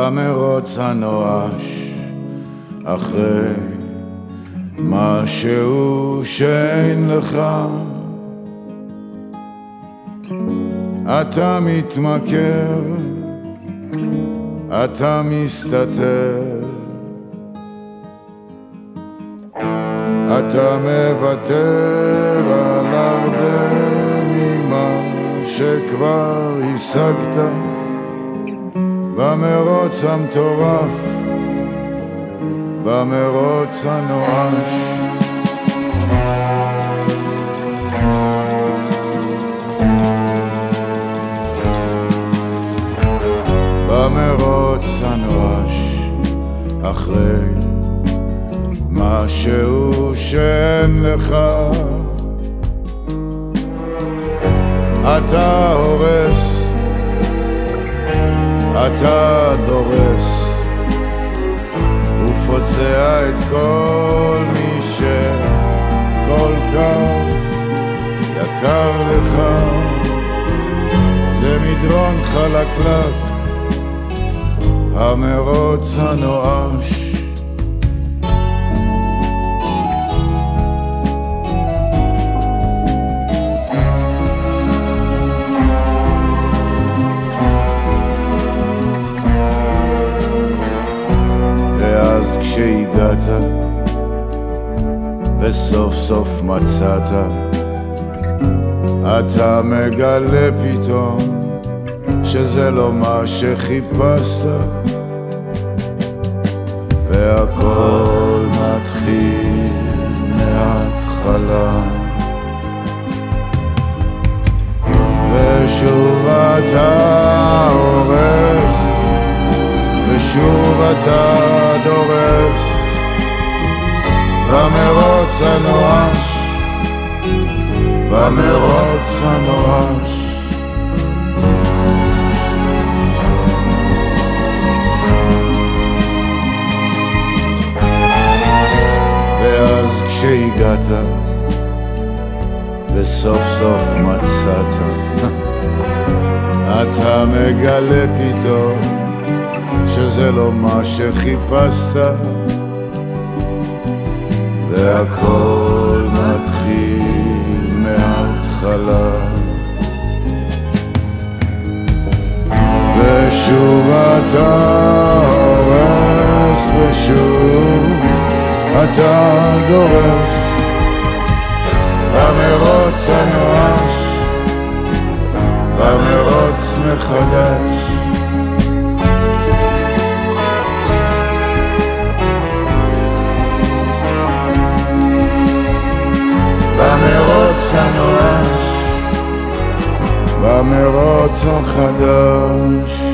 במרוץ הנואש אחרי משהו שאין לך. אתה מתמכר, אתה מסתתר, אתה מוותר על הרבה ממה שכבר השגת במרוץ המטורף, במרוץ הנואש. במרוץ הנואש אחרי משהו שאין לך. אתה הורס, אתה דורס ופוצע את כל מי שכל כך יקר לך. זה מדרון חלקלק, המרוץ הנואש. ואז כשהגעת וסוף סוף מצאת, אתה מגלה פתאום שזה לא מה שחיפשת, והכל מתחיל מההתחלה. ושוב אתה הורס, ושוב אתה דורס, במרוץ הנואש, במרוץ הנואש. ואז כשהגעת וסוף סוף מצאת, אתה מגלה פתאום שזה לא מה שחיפשת, והכל מתחיל מההתחלה. ושוב אתה הורס, ושוב אתה דורס, במרוץ הנואש, במרוץ מחדש. במרוץ הנואש, במרוץ החדש.